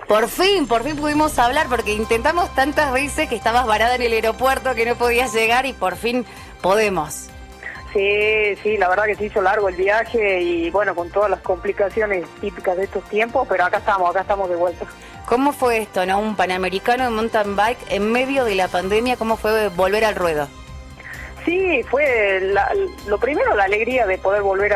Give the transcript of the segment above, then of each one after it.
Por fin pudimos hablar porque intentamos tantas veces que estabas varada en el aeropuerto que no podías llegar y por fin podemos. Sí, la verdad que se hizo largo el viaje y bueno, con todas las complicaciones típicas de estos tiempos, pero acá estamos de vuelta. ¿Cómo fue esto, no? Un panamericano de mountain bike en medio de la pandemia, ¿cómo fue volver al ruedo? Sí, fue lo primero la alegría de poder volver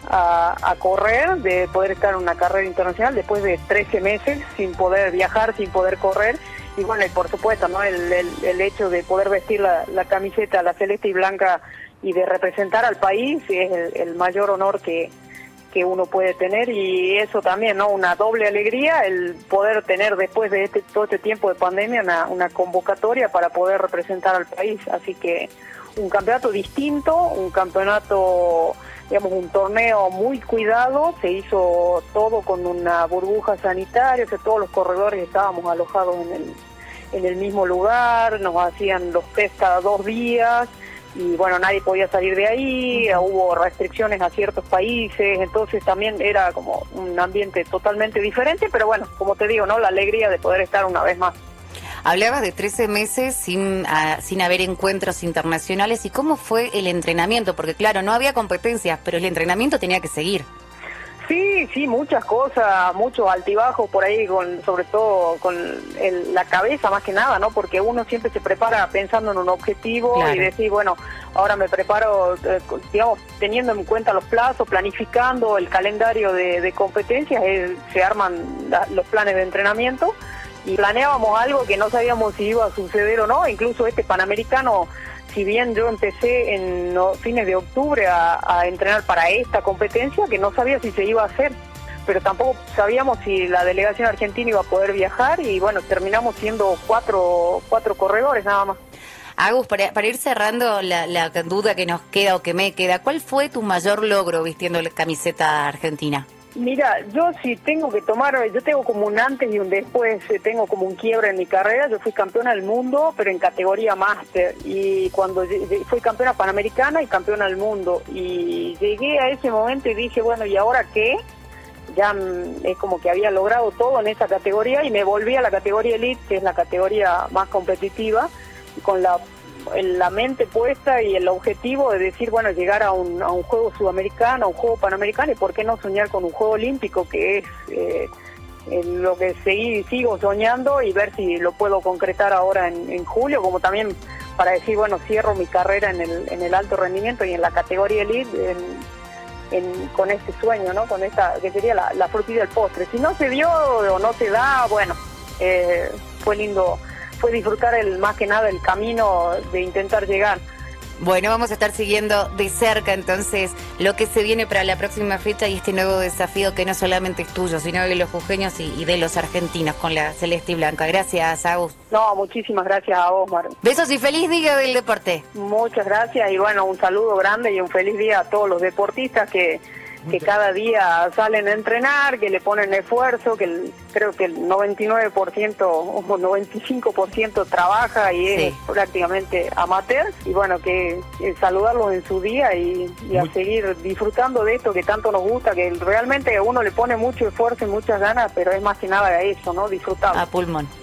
a correr, de poder estar en una carrera internacional después de 13 meses sin poder viajar, sin poder correr. Y bueno, y por supuesto, ¿no? El hecho de poder vestir la camiseta, la celeste y blanca, y de representar al país es el mayor honor que uno puede tener, y eso también, ¿no? Una doble alegría, el poder tener después de todo este tiempo de pandemia una convocatoria para poder representar al país. Así que un campeonato distinto, un campeonato, digamos, un torneo muy cuidado, se hizo todo con una burbuja sanitaria, que todos los corredores estábamos alojados en el mismo lugar, nos hacían los test cada 2 días, y bueno, nadie podía salir de ahí, hubo restricciones a ciertos países, entonces también era como un ambiente totalmente diferente, pero bueno, como te digo, ¿no? La alegría de poder estar una vez más. Hablabas de 13 meses sin haber encuentros internacionales. ¿Y cómo fue el entrenamiento? Porque claro, no había competencias, pero el entrenamiento tenía que seguir. Sí, muchas cosas, muchos altibajos por ahí, sobre todo con la cabeza más que nada, ¿no? Porque uno siempre se prepara pensando en un objetivo, claro, y decir, bueno, ahora me preparo, digamos, teniendo en cuenta los plazos, planificando el calendario de competencias, se arman los planes de entrenamiento. Y planeábamos algo que no sabíamos si iba a suceder o no, incluso este Panamericano, si bien yo empecé en fines de octubre a entrenar para esta competencia, que no sabía si se iba a hacer, pero tampoco sabíamos si la delegación argentina iba a poder viajar, y bueno, terminamos siendo cuatro corredores nada más. Agus, para ir cerrando la duda que nos queda o que me queda, ¿cuál fue tu mayor logro vistiendo la camiseta argentina? Mira, yo si tengo que yo tengo como un antes y un después, tengo como un quiebre en mi carrera. Yo fui campeona del mundo, pero en categoría máster, y cuando fui campeona panamericana y campeona del mundo, y llegué a ese momento y dije, bueno, ¿y ahora qué? Ya es como que había logrado todo en esa categoría, y me volví a la categoría elite, que es la categoría más competitiva, con la mente puesta y el objetivo de decir, bueno, llegar a un juego sudamericano, a un juego panamericano, y por qué no soñar con un juego olímpico, que es lo que sigo soñando, y ver si lo puedo concretar ahora en julio, como también para decir, bueno, cierro mi carrera en el alto rendimiento y en la categoría elite con este sueño, ¿no? Con esta, que sería la frutilla del postre. Si no se dio o no se da, bueno, fue lindo. Fue disfrutar más que nada el camino de intentar llegar. Bueno, vamos a estar siguiendo de cerca entonces lo que se viene para la próxima fecha y este nuevo desafío que no solamente es tuyo, sino de los jujeños y de los argentinos con la celeste y blanca. Gracias, Agus. No, muchísimas gracias a vos, Mar. Besos y feliz día del deporte. Muchas gracias, y bueno, un saludo grande y un feliz día a todos los deportistas que cada día salen a entrenar, que le ponen esfuerzo, que creo que el 99% o 95% trabaja y es prácticamente amateur, y bueno, que saludarlos en su día y a seguir disfrutando de esto que tanto nos gusta, que realmente uno le pone mucho esfuerzo y muchas ganas, pero es más que nada eso, ¿no? Disfrutar. A pulmón.